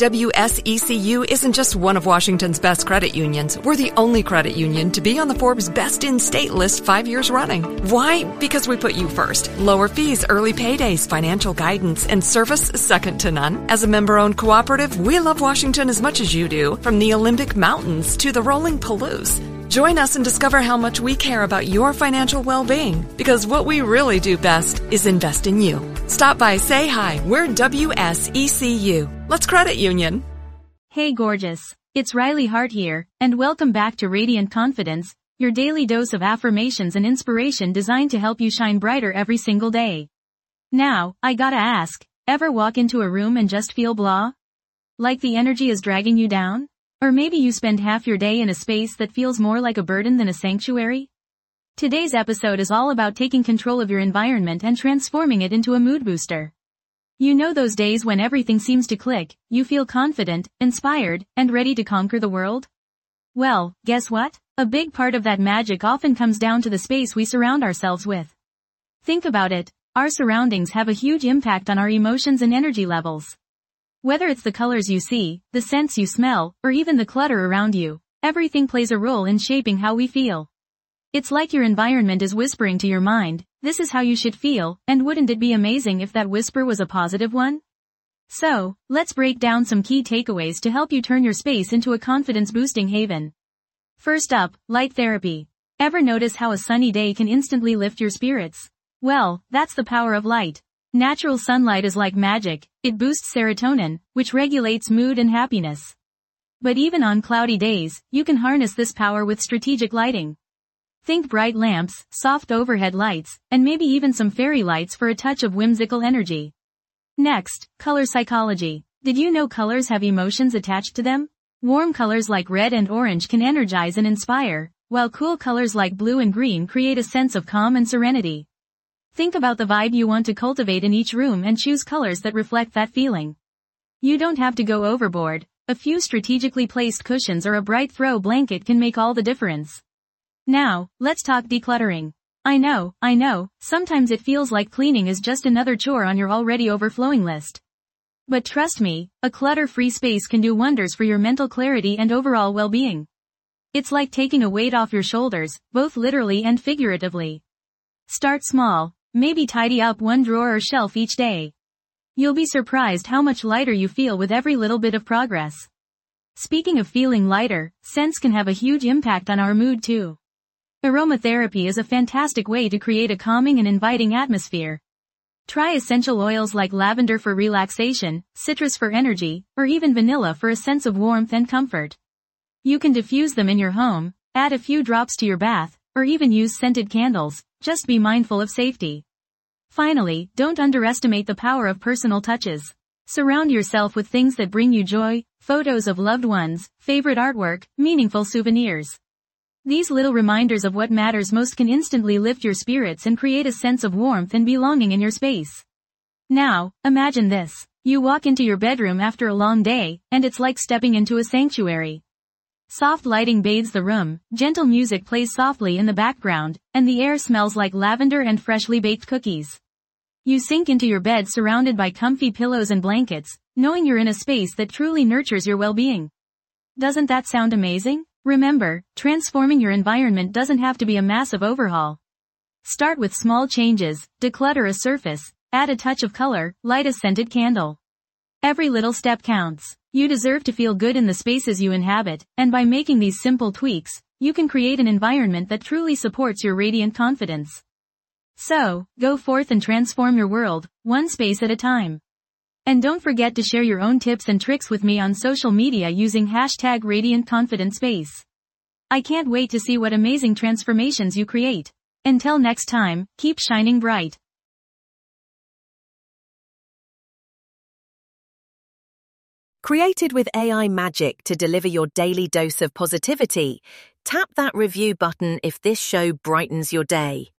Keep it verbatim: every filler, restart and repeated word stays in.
W S E C U isn't just one of Washington's best credit unions. We're the only credit union to be on the Forbes Best in State list five years running. Why? Because we put you first. Lower fees, early paydays, financial guidance, and service second to none. As a member-owned cooperative, we love Washington as much as you do, from the Olympic Mountains to the rolling Palouse. Join us and discover how much we care about your financial well-being, because what we really do best is invest in you. Stop by, say hi. We're W S E C U. Let's credit union. Hey gorgeous. It's Riley Hart here, and welcome back to Radiant Confidence, your daily dose of affirmations and inspiration designed to help you shine brighter every single day. Now, I gotta ask, ever walk into a room and just feel blah? Like the energy is dragging you down? Or maybe you spend half your day in a space that feels more like a burden than a sanctuary? Today's episode is all about taking control of your environment and transforming it into a mood booster. You know those days when everything seems to click, you feel confident, inspired, and ready to conquer the world? Well, guess what? A big part of that magic often comes down to the space we surround ourselves with. Think about it, our surroundings have a huge impact on our emotions and energy levels. Whether it's the colors you see, the scents you smell, or even the clutter around you, everything plays a role in shaping how we feel. It's like your environment is whispering to your mind, this is how you should feel, and wouldn't it be amazing if that whisper was a positive one? So, let's break down some key takeaways to help you turn your space into a confidence-boosting haven. First up, light therapy. Ever notice how a sunny day can instantly lift your spirits? Well, that's the power of light. Natural sunlight is like magic, it boosts serotonin, which regulates mood and happiness. But even on cloudy days, you can harness this power with strategic lighting. Think bright lamps, soft overhead lights, and maybe even some fairy lights for a touch of whimsical energy. Next, color psychology. Did you know colors have emotions attached to them? Warm colors like red and orange can energize and inspire, while cool colors like blue and green create a sense of calm and serenity. Think about the vibe you want to cultivate in each room and choose colors that reflect that feeling. You don't have to go overboard. A few strategically placed cushions or a bright throw blanket can make all the difference. Now, let's talk decluttering. I know, I know, sometimes it feels like cleaning is just another chore on your already overflowing list. But trust me, a clutter-free space can do wonders for your mental clarity and overall well-being. It's like taking a weight off your shoulders, both literally and figuratively. Start small. Maybe tidy up one drawer or shelf each day. You'll be surprised how much lighter you feel with every little bit of progress. Speaking of feeling lighter, scents can have a huge impact on our mood too. Aromatherapy is a fantastic way to create a calming and inviting atmosphere. Try essential oils like lavender for relaxation, citrus for energy, or even vanilla for a sense of warmth and comfort. You can diffuse them in your home, add a few drops to your bath, or even use scented candles. Just be mindful of safety. Finally, don't underestimate the power of personal touches. Surround yourself with things that bring you joy, photos of loved ones, favorite artwork, meaningful souvenirs. These little reminders of what matters most can instantly lift your spirits and create a sense of warmth and belonging in your space. Now, imagine this. You walk into your bedroom after a long day, and it's like stepping into a sanctuary. Soft lighting bathes the room, gentle music plays softly in the background, and the air smells like lavender and freshly baked cookies. You sink into your bed surrounded by comfy pillows and blankets, knowing you're in a space that truly nurtures your well-being. Doesn't that sound amazing? Remember, transforming your environment doesn't have to be a massive overhaul. Start with small changes, declutter a surface, add a touch of color, light a scented candle. Every little step counts. You deserve to feel good in the spaces you inhabit, and by making these simple tweaks, you can create an environment that truly supports your radiant confidence. So, go forth and transform your world, one space at a time. And don't forget to share your own tips and tricks with me on social media using hashtag Radiant Confident Space. I can't wait to see what amazing transformations you create. Until next time, keep shining bright. Created with A I magic to deliver your daily dose of positivity, tap that review button if this show brightens your day.